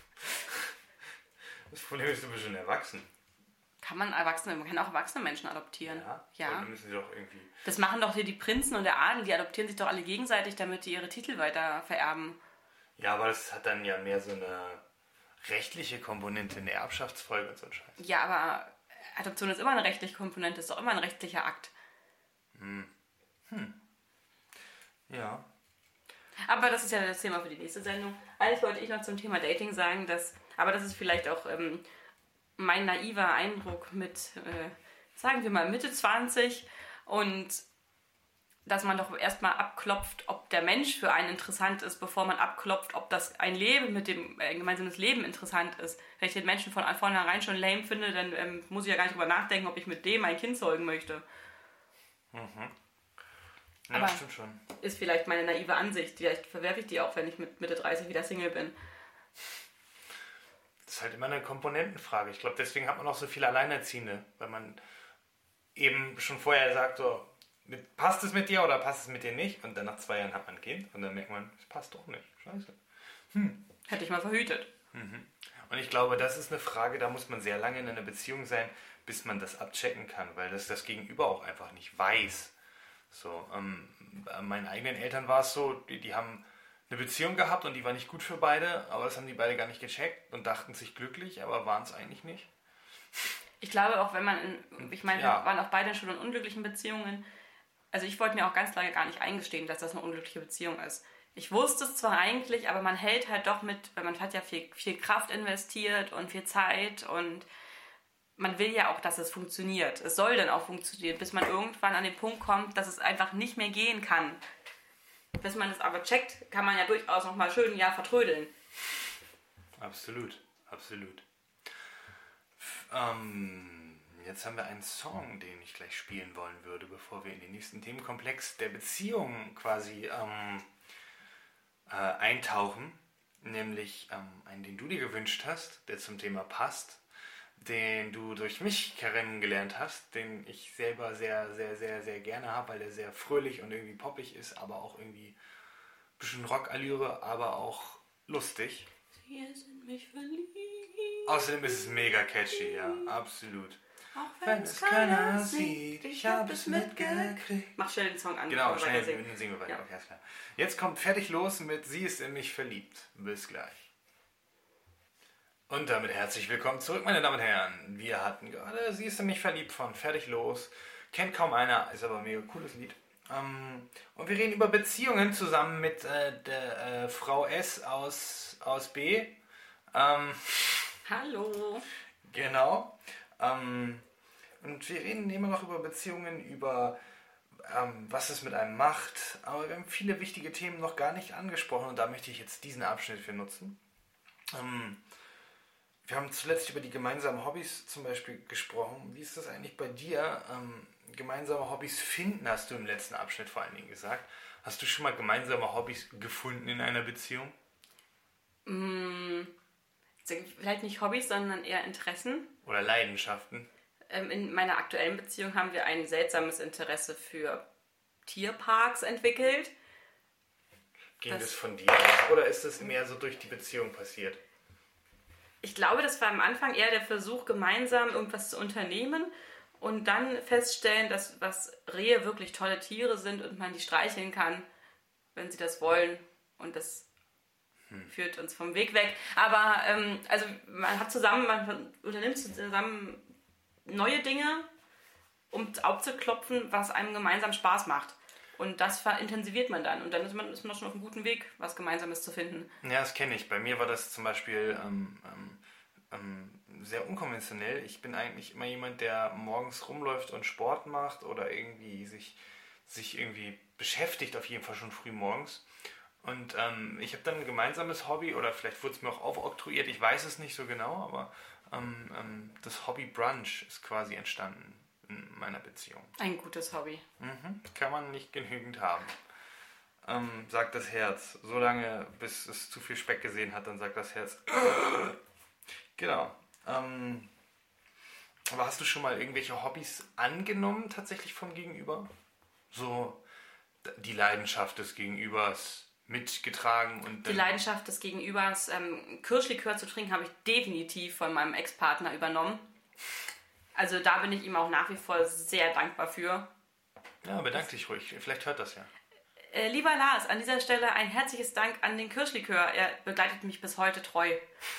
Das Problem ist, du bist schon erwachsen. Kann man Erwachsene, man kann auch erwachsene Menschen adoptieren. Ja, ja. Dann müssen sie doch irgendwie... Das machen doch hier die Prinzen und der Adel, die adoptieren sich doch alle gegenseitig, damit die ihre Titel weiter vererben. Ja, aber das hat dann ja mehr so eine rechtliche Komponente in der Erbschaftsfolge und so ein Scheiß. Ja, aber Adoption ist immer eine rechtliche Komponente, ist doch immer ein rechtlicher Akt. Hm. Hm. Ja. Aber das ist ja das Thema für die nächste Sendung. Eigentlich wollte ich noch zum Thema Dating sagen, dass, aber das ist vielleicht auch ähm, mein naiver Eindruck mit, äh, sagen wir mal, Mitte zwanzig und dass man doch erstmal abklopft, ob der Mensch für einen interessant ist, bevor man abklopft, ob das ein Leben mit dem, ein gemeinsames Leben interessant ist. Wenn ich den Menschen von vornherein schon lame finde, dann ähm, muss ich ja gar nicht drüber nachdenken, ob ich mit dem ein Kind zeugen möchte. Mhm. Ja, Aber stimmt schon. ist vielleicht meine naive Ansicht. Vielleicht verwerfe ich die auch, wenn ich mit Mitte dreißig wieder Single bin. Das ist halt immer eine Komponentenfrage. Ich glaube, deswegen hat man auch so viele Alleinerziehende, weil man eben schon vorher sagt, so, mit, passt es mit dir oder passt es mit dir nicht? Und dann nach zwei Jahren hat man ein Kind und dann merkt man, es passt doch nicht. Scheiße. Hm. Hätte ich mal verhütet. Mhm. Und ich glaube, das ist eine Frage, da muss man sehr lange in einer Beziehung sein, bis man das abchecken kann, weil das das Gegenüber auch einfach nicht weiß. So, ähm, bei meinen eigenen Eltern war es so, die, die haben eine Beziehung gehabt und die war nicht gut für beide, aber das haben die beide gar nicht gecheckt und dachten sich glücklich, aber waren es eigentlich nicht. Ich glaube auch, wenn man, in, ich meine, Ja. wir waren auch beide schon in unglücklichen Beziehungen. Also ich wollte mir auch ganz lange gar nicht eingestehen, dass das eine unglückliche Beziehung ist. Ich wusste es zwar eigentlich, aber man hält halt doch mit, weil man hat ja viel, viel Kraft investiert und viel Zeit und man will ja auch, dass es funktioniert. Es soll dann auch funktionieren, bis man irgendwann an den Punkt kommt, dass es einfach nicht mehr gehen kann. Bis man es aber checkt, kann man ja durchaus noch mal schön ein Jahr vertrödeln. Absolut, absolut. F- ähm, jetzt haben wir einen Song, den ich gleich spielen wollen würde, bevor wir in den nächsten Themenkomplex der Beziehung quasi ähm, äh, eintauchen. Nämlich ähm, einen, den du dir gewünscht hast, der zum Thema passt, den du durch mich kennengelernt hast, den ich selber sehr, sehr, sehr, sehr gerne habe, weil der sehr fröhlich und irgendwie poppig ist, aber auch irgendwie ein bisschen Rockallüre, aber auch lustig. Sie ist in mich verliebt. Außerdem ist es mega catchy, ja, absolut. Auch Wenn es keiner sieht, ich hab es mitgekriegt. Mach schnell den Song an. Genau, bevor wir schnell weiter singen. singen wir weiter. Ja. Okay, alles klar. Jetzt kommt fertig los mit Sie ist in mich verliebt. Bis gleich. Und damit herzlich willkommen zurück, meine Damen und Herren. Wir hatten gerade Sie ist in mich verliebt von Fertig los. Kennt kaum einer, ist aber ein mega cooles Lied. Ähm, und wir reden über Beziehungen zusammen mit äh, der äh, Frau S aus, aus B. Ähm, Hallo. genau. Ähm, und wir reden immer noch über Beziehungen, über ähm, was es mit einem macht. Aber wir haben viele wichtige Themen noch gar nicht angesprochen und da möchte ich jetzt diesen Abschnitt für nutzen. Ähm, Wir haben zuletzt über die gemeinsamen Hobbys zum Beispiel gesprochen. Wie ist das eigentlich bei dir? Ähm, gemeinsame Hobbys finden, hast du im letzten Abschnitt vor allen Dingen gesagt. Hast du schon mal gemeinsame Hobbys gefunden in einer Beziehung? Mm, vielleicht nicht Hobbys, sondern eher Interessen. Oder Leidenschaften? Ähm, in meiner aktuellen Beziehung haben wir ein seltsames Interesse für Tierparks entwickelt. Ging Das- das von dir aus? Oder ist das mehr so durch die Beziehung passiert? Ich glaube, das war am Anfang eher der Versuch, gemeinsam irgendwas zu unternehmen und dann feststellen, dass was Rehe wirklich tolle Tiere sind und man die streicheln kann, wenn sie das wollen. Und das hm. führt uns vom Weg weg. Aber ähm, also man hat zusammen, man unternimmt zusammen neue Dinge, um aufzuklopfen, was einem gemeinsam Spaß macht. Und das intensiviert man dann. Und dann ist man, ist man schon auf einem guten Weg, was Gemeinsames zu finden. Ja, das kenne ich. Bei mir war das zum Beispiel ähm, ähm, ähm, sehr unkonventionell. Ich bin eigentlich immer jemand, der morgens rumläuft und Sport macht oder irgendwie sich, sich irgendwie beschäftigt, auf jeden Fall schon früh morgens. Und ähm, ich habe dann ein gemeinsames Hobby, oder vielleicht wurde es mir auch aufoktroyiert, ich weiß es nicht so genau, aber ähm, ähm, das Hobby Brunch ist quasi entstanden in meiner Beziehung. Ein gutes Hobby. Mhm, kann man nicht genügend haben. Ähm, sagt das Herz. Solange, bis es zu viel Speck gesehen hat, dann sagt das Herz. Genau. Ähm, aber hast du schon mal irgendwelche Hobbys angenommen, tatsächlich vom Gegenüber? So die Leidenschaft des Gegenübers mitgetragen und Die Leidenschaft des Gegenübers, ähm, Kirschlikör zu trinken, habe ich definitiv von meinem Ex-Partner übernommen. Also da bin ich ihm auch nach wie vor sehr dankbar für. Ja, bedank dich ruhig. Vielleicht hört das ja. Äh, lieber Lars, an dieser Stelle ein herzliches Dank an den Kirschlikör. Er begleitet mich bis heute treu.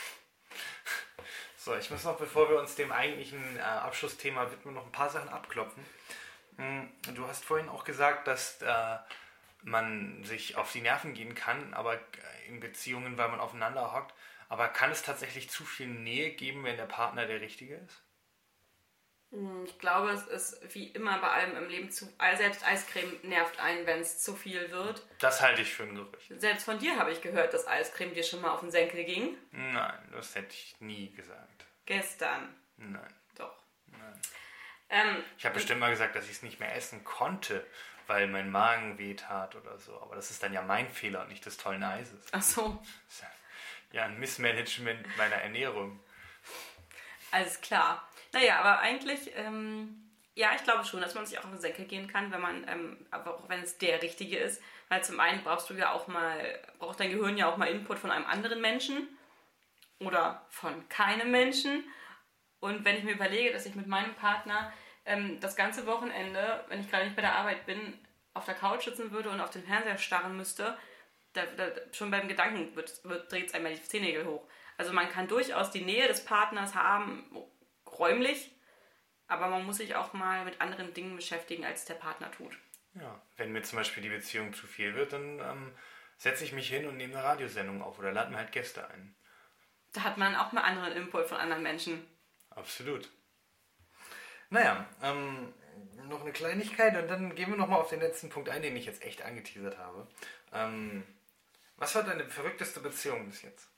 So, ich muss noch, bevor wir uns dem eigentlichen äh, Abschlussthema widmen, noch ein paar Sachen abklopfen. Hm, du hast vorhin auch gesagt, dass äh, man sich auf die Nerven gehen kann, aber in Beziehungen, weil man aufeinander hockt. Aber kann es tatsächlich zu viel Nähe geben, wenn der Partner der Richtige ist? Ich glaube, es ist wie immer bei allem im Leben zu. Selbst Eiscreme nervt einen, wenn es zu viel wird. Das halte ich für ein Gerücht. Selbst von dir habe ich gehört, dass Eiscreme dir schon mal auf den Senkel ging. Nein, das hätte ich nie gesagt. Gestern. Nein. Doch. Nein. Ähm, ich habe bestimmt mal gesagt, dass ich es nicht mehr essen konnte, weil mein Magen wehtat oder so. Aber das ist dann ja mein Fehler und nicht des tollen Eises. Ach so. Ja, ein Missmanagement meiner Ernährung. Alles klar. Naja, aber eigentlich, ähm, ja, ich glaube schon, dass man sich auch auf den Senkel gehen kann, wenn man, ähm, aber auch wenn es der Richtige ist. Weil zum einen brauchst du ja auch mal, braucht dein Gehirn ja auch mal Input von einem anderen Menschen oder von keinem Menschen. Und wenn ich mir überlege, dass ich mit meinem Partner ähm, das ganze Wochenende, wenn ich gerade nicht bei der Arbeit bin, auf der Couch sitzen würde und auf den Fernseher starren müsste, da, da, schon beim Gedanken wird, wird, dreht es einmal die Zehennägel hoch. Also man kann durchaus die Nähe des Partners haben, räumlich, aber man muss sich auch mal mit anderen Dingen beschäftigen, als der Partner tut. Ja, wenn mir zum Beispiel die Beziehung zu viel wird, dann ähm, setze ich mich hin und nehme eine Radiosendung auf oder lade mir halt Gäste ein. Da hat man auch mal anderen Input von anderen Menschen. Absolut. Naja, ähm, noch eine Kleinigkeit und dann gehen wir nochmal auf den letzten Punkt ein, den ich jetzt echt angeteasert habe. Ähm, was war deine verrückteste Beziehung bis jetzt?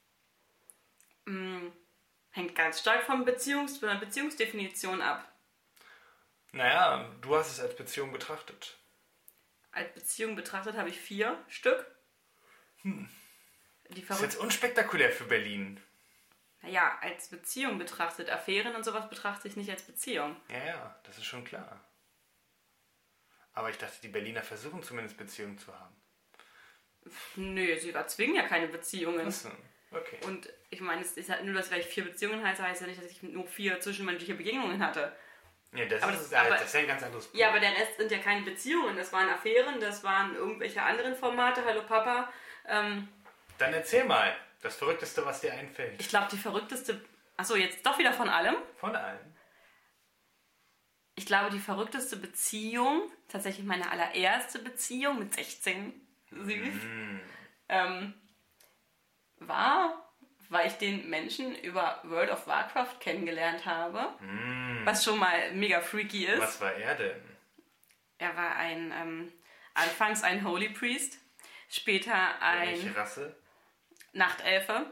Mm, hängt ganz stark von, Beziehungs- von der Beziehungsdefinition ab. Naja, du hast es als Beziehung betrachtet. Als Beziehung betrachtet habe ich vier Stück. Hm. Die das ist jetzt unspektakulär für Berlin. Naja, als Beziehung betrachtet. Affären und sowas betrachte ich nicht als Beziehung. Ja, ja, das ist schon klar. Aber ich dachte, die Berliner versuchen zumindest Beziehungen zu haben. Nö, sie erzwingen ja keine Beziehungen. Ach so, okay. Und ich meine, es ist halt nur, dass ich vier Beziehungen heiße, heißt ja nicht, dass ich nur vier zwischenmenschliche Begegnungen hatte. Ja, das, aber ist, das, aber, das ist ja ein ganz anderes Punkt. Ja, aber der Rest sind ja keine Beziehungen. Das waren Affären, das waren irgendwelche anderen Formate. Hallo Papa. Ähm, Dann erzähl mal, das Verrückteste, was dir einfällt. Ich glaube, die verrückteste... Achso, jetzt doch wieder von allem. Von allem. Ich glaube, die verrückteste Beziehung, tatsächlich meine allererste Beziehung mit sechzehn, süß, mm. ähm, war, weil ich den Menschen über World of Warcraft kennengelernt habe, mm. was schon mal mega freaky ist. Was war er denn? Er war ein, ähm, anfangs ein Holy Priest, später ein... Welche Rasse? Nachtelfe.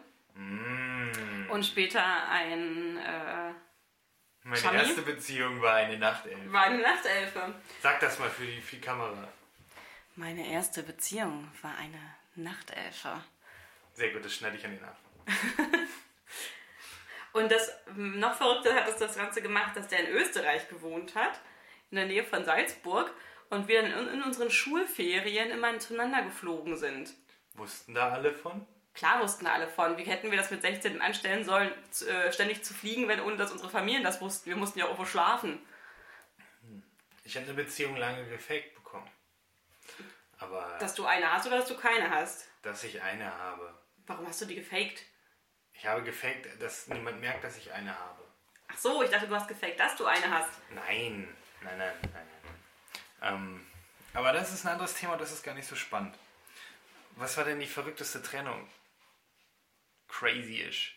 Mm. Und später ein... Äh, Meine Chami? erste Beziehung war eine Nachtelfe. War eine Nachtelfe. Sag das mal für die, für die Kamera. Meine erste Beziehung war eine Nachtelfe. Sehr gut, das schneide ich an den Anfang. Und das noch Verrückte hat es das Ganze gemacht, dass der in Österreich gewohnt hat, in der Nähe von Salzburg, und wir dann in unseren Schulferien immer zueinander geflogen sind. Wussten da alle von? Klar wussten alle von. Wie hätten wir das mit sechzehn anstellen sollen, ständig zu fliegen, wenn ohne dass unsere Familien das wussten? Wir mussten ja auch irgendwo schlafen. Ich habe eine Beziehung lange gefaked bekommen. Aber dass du eine hast oder dass du keine hast? Dass ich eine habe. Warum hast du die gefaked? Ich habe gefaked, dass niemand merkt, dass ich eine habe. Ach so, ich dachte, du hast gefaked, dass du eine hast. Nein, nein, nein, nein. nein. Ähm, aber das ist ein anderes Thema, das ist gar nicht so spannend. Was war denn die verrückteste Trennung? Crazy-ish.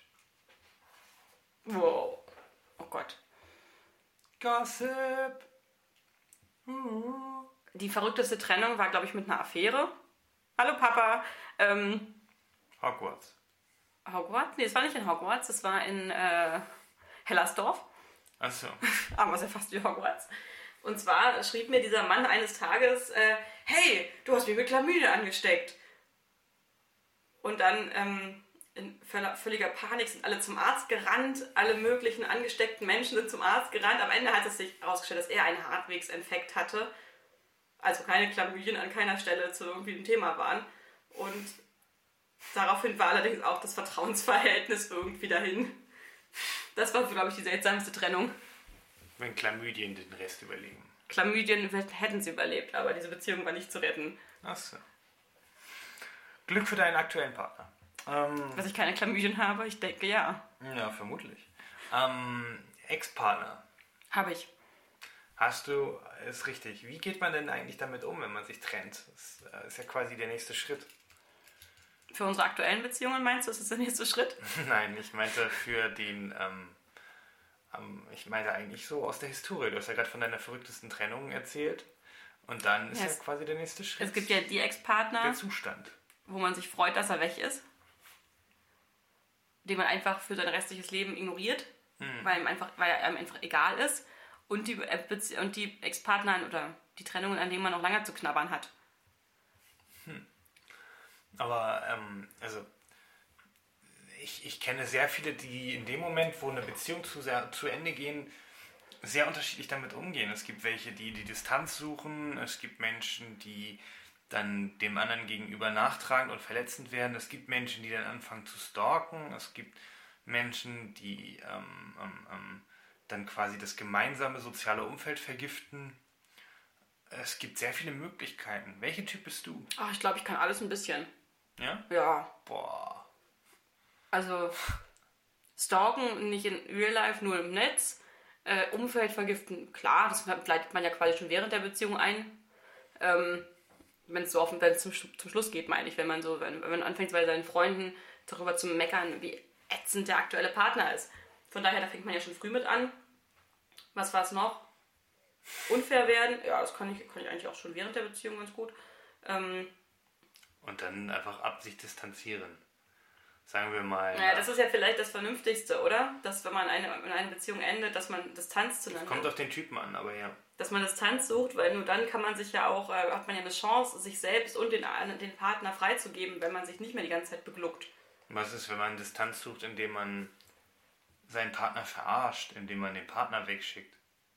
Wow. Oh Gott. Gossip. Uh. Die verrückteste Trennung war, glaube ich, mit einer Affäre. Hallo Papa. Ähm, Hogwarts. Hogwarts? Nee, es war nicht in Hogwarts, es war in äh, Hellersdorf. Achso. Aber es ist ja fast wie Hogwarts. Und zwar schrieb mir dieser Mann eines Tages, äh, hey, du hast mich mit Chlamydien angesteckt. Und dann ähm, in völliger Panik sind alle zum Arzt gerannt, alle möglichen angesteckten Menschen sind zum Arzt gerannt. Am Ende hat es sich herausgestellt, dass er einen Hartwegsinfekt hatte. Also keine Chlamydien an keiner Stelle zu irgendwie ein Thema waren. Und daraufhin war allerdings auch das Vertrauensverhältnis irgendwie dahin. Das war, glaube ich, die seltsamste Trennung. Wenn Chlamydien den Rest überleben. Chlamydien hätten sie überlebt, aber diese Beziehung war nicht zu retten. Achso. Glück für deinen aktuellen Partner. Ähm, Dass ich keine Chlamydien habe? Ich denke, ja. Ja, vermutlich. Ähm, Ex-Partner. Habe ich. Hast du, ist richtig. Wie geht man denn eigentlich damit um, wenn man sich trennt? Das ist ja quasi der nächste Schritt. Für unsere aktuellen Beziehungen meinst du, ist das der nächste Schritt? Nein, ich meinte für den, ähm, ähm, ich meine eigentlich so aus der Historie. Du hast ja gerade von deiner verrücktesten Trennung erzählt. Und dann ist ja, ja es, quasi der nächste Schritt. Es gibt ja die Ex-Partner, der Zustand, wo man sich freut, dass er weg ist. Den man einfach für sein restliches Leben ignoriert, hm. weil, ihm einfach, weil er einem einfach egal ist. Und die, und die Ex-Partner oder die Trennungen, an denen man noch lange zu knabbern hat. Hm. Aber, ähm, also, ich, ich kenne sehr viele, die in dem Moment, wo eine Beziehung zu, sehr, zu Ende gehen, sehr unterschiedlich damit umgehen. Es gibt welche, die die Distanz suchen. Es gibt Menschen, die dann dem anderen gegenüber nachtragend und verletzend werden. Es gibt Menschen, die dann anfangen zu stalken. Es gibt Menschen, die ähm, ähm, ähm, dann quasi das gemeinsame soziale Umfeld vergiften. Es gibt sehr viele Möglichkeiten. Welcher Typ bist du? Ach, ich glaube, ich kann alles ein bisschen. Ja? Ja. Boah. Also, stalken nicht in Real Life, nur im Netz. Äh, Umfeld vergiften, klar, das leitet man ja quasi schon während der Beziehung ein. Ähm, wenn es so offen, wenn es zum, zum Schluss geht, meine ich, wenn man so, wenn, wenn man anfängt bei seinen Freunden darüber zu meckern, wie ätzend der aktuelle Partner ist. Von daher, da fängt man ja schon früh mit an. Was war es noch? Unfair werden, ja, das kann ich, kann ich eigentlich auch schon während der Beziehung ganz gut. Ähm, Und dann einfach ab sich distanzieren. Sagen wir mal. Naja, das ist ja vielleicht das Vernünftigste, oder? Dass, wenn man eine, in eine Beziehung endet, dass man Distanz zueinander. Kommt auf den Typen an, aber ja. Dass man Distanz sucht, weil nur dann kann man sich ja auch, äh, hat man ja eine Chance, sich selbst und den, den Partner freizugeben, wenn man sich nicht mehr die ganze Zeit begluckt. Was ist, wenn man Distanz sucht, indem man seinen Partner verarscht, indem man den Partner wegschickt?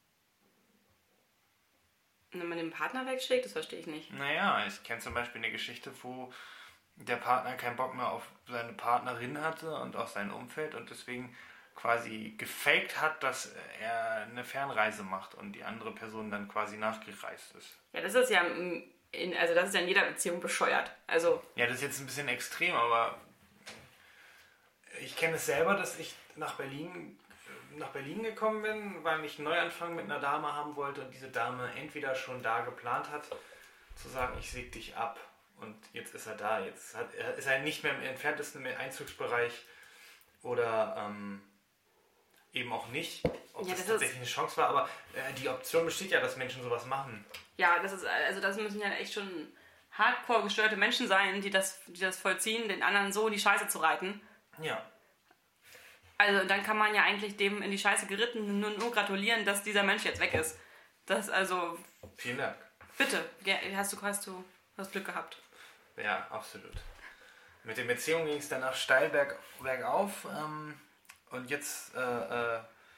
Wenn man den Partner wegschickt, das verstehe ich nicht. Naja, ich kenne zum Beispiel eine Geschichte, wo der Partner keinen Bock mehr auf seine Partnerin hatte und auf sein Umfeld und deswegen quasi gefaked hat, dass er eine Fernreise macht und die andere Person dann quasi nachgereist ist. Ja, das ist ja in, also das ist ja in jeder Beziehung bescheuert. Also ja, das ist jetzt ein bisschen extrem, aber ich kenne es selber, dass ich nach Berlin nach Berlin gekommen bin, weil ich einen Neuanfang mit einer Dame haben wollte und diese Dame entweder schon da geplant hat, zu sagen, ich säge dich ab. Und jetzt ist er da. Jetzt hat, ist er nicht mehr im entferntesten Einzugsbereich oder ähm, eben auch nicht, ob ja, das, das tatsächlich eine Chance war. Aber äh, die Option besteht ja, dass Menschen sowas machen. Ja, das ist also das müssen ja echt schon hardcore gestörte Menschen sein, die das, die das vollziehen, den anderen so in die Scheiße zu reiten. Ja. Also dann kann man ja eigentlich dem in die Scheiße geritten nur, nur gratulieren, dass dieser Mensch jetzt weg ist. Das also. Vielen Dank. Bitte, hast du, hast du hast Glück gehabt. Ja, absolut. Mit den Beziehungen ging es danach steil berg, bergauf ähm, und jetzt äh, äh,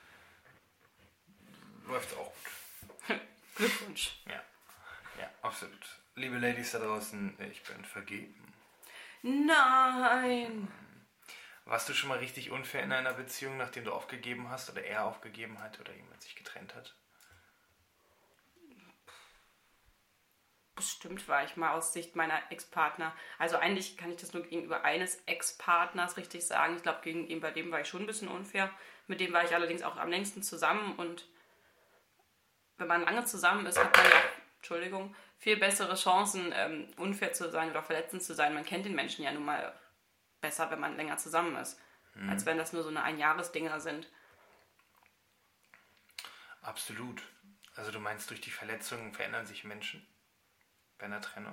läuft es auch gut. Glückwunsch. Ja. Ja, absolut. Liebe Ladies da draußen, ich bin vergeben. Nein! Warst du schon mal richtig unfair in einer Beziehung, nachdem du aufgegeben hast oder er aufgegeben hat oder jemand sich getrennt hat? Bestimmt war ich mal aus Sicht meiner Ex-Partner. Also eigentlich kann ich das nur gegenüber eines Ex-Partners richtig sagen. Ich glaube, gegenüber dem war ich schon ein bisschen unfair. Mit dem war ich allerdings auch am längsten zusammen. Und wenn man lange zusammen ist, hat man ja, Entschuldigung, viel bessere Chancen, ähm, unfair zu sein oder verletzend zu sein. Man kennt den Menschen ja nun mal besser, wenn man länger zusammen ist. Hm. Als wenn das nur so eine Einjahresdinger sind. Absolut. Also du meinst, durch die Verletzungen verändern sich Menschen? Bei einer Trennung?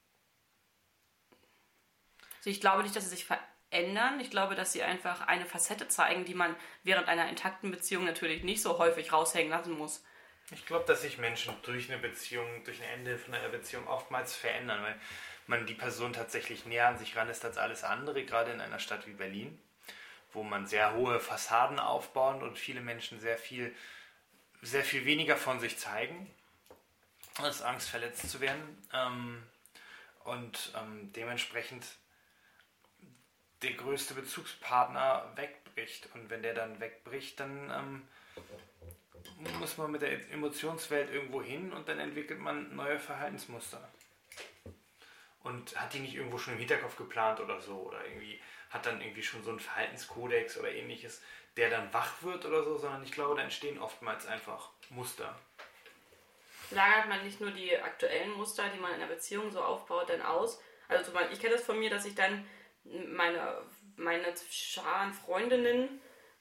Also ich glaube nicht, dass sie sich verändern. Ich glaube, dass sie einfach eine Facette zeigen, die man während einer intakten Beziehung natürlich nicht so häufig raushängen lassen muss. Ich glaube, dass sich Menschen durch eine Beziehung, durch ein Ende von einer Beziehung oftmals verändern, weil man die Person tatsächlich näher an sich ran ist als alles andere, gerade in einer Stadt wie Berlin, wo man sehr hohe Fassaden aufbaut und viele Menschen sehr viel, sehr viel weniger von sich zeigen. Aus Angst, verletzt zu werden ähm, und ähm, dementsprechend der größte Bezugspartner wegbricht. Und wenn der dann wegbricht, dann ähm, muss man mit der Emotionswelt irgendwo hin und dann entwickelt man neue Verhaltensmuster. Und hat die nicht irgendwo schon im Hinterkopf geplant oder so, oder irgendwie hat dann irgendwie schon so einen Verhaltenskodex oder ähnliches, der dann wach wird oder so, sondern ich glaube, da entstehen oftmals einfach Muster. Lagert man nicht nur die aktuellen Muster, die man in der Beziehung so aufbaut, dann aus. Also ich kenne das von mir, dass ich dann meine, meine Scharen Freundinnen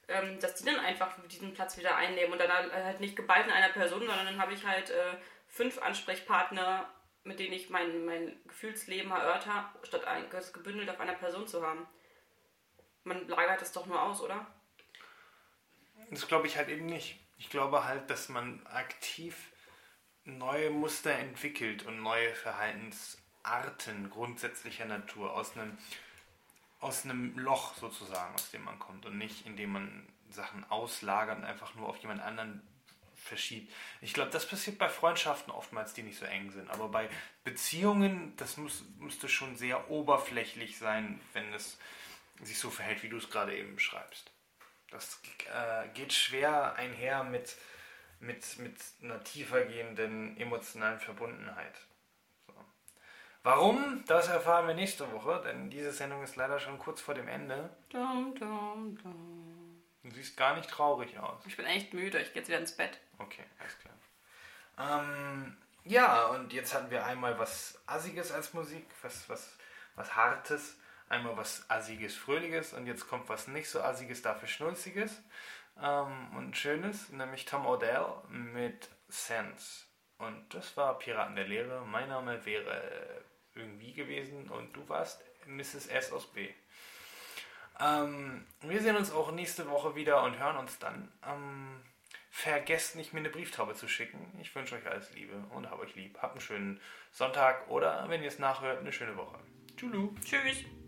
ähm, dass die dann einfach diesen Platz wieder einnehmen und dann halt nicht geballt in einer Person, sondern dann habe ich halt äh, fünf Ansprechpartner, mit denen ich mein, mein Gefühlsleben erörter, statt ein, das gebündelt auf einer Person zu haben. Man lagert es doch nur aus, oder? Das glaube ich halt eben nicht. Ich glaube halt, dass man aktiv neue Muster entwickelt und neue Verhaltensarten grundsätzlicher Natur aus einem, aus einem Loch sozusagen, aus dem man kommt und nicht, indem man Sachen auslagert und einfach nur auf jemand anderen verschiebt. Ich glaube, das passiert bei Freundschaften oftmals, die nicht so eng sind. Aber bei Beziehungen, das muss, müsste schon sehr oberflächlich sein, wenn es sich so verhält, wie du es gerade eben beschreibst. Das äh, geht schwer einher mit, mit, mit einer tiefergehenden emotionalen Verbundenheit. So. Warum? Das erfahren wir nächste Woche, denn diese Sendung ist leider schon kurz vor dem Ende. Dum, dum, dum. Du siehst gar nicht traurig aus. Ich bin echt müde, ich gehe jetzt wieder ins Bett. Okay, alles klar. Ähm, ja, und jetzt hatten wir einmal was Assiges als Musik, was, was, was Hartes, einmal was Assiges, Fröhliches und jetzt kommt was nicht so Assiges, dafür Schnulziges ähm, und Schönes, nämlich Tom Odell mit Sense. Und das war Piraten der Lehre. Mein Name wäre irgendwie gewesen und du warst Misses S aus B. Ähm, wir sehen uns auch nächste Woche wieder und hören uns dann. Ähm, vergesst nicht, mir eine Brieftaube zu schicken. Ich wünsche euch alles Liebe und hab euch lieb. Habt einen schönen Sonntag oder, wenn ihr es nachhört, eine schöne Woche. Tschüss. Tschüss.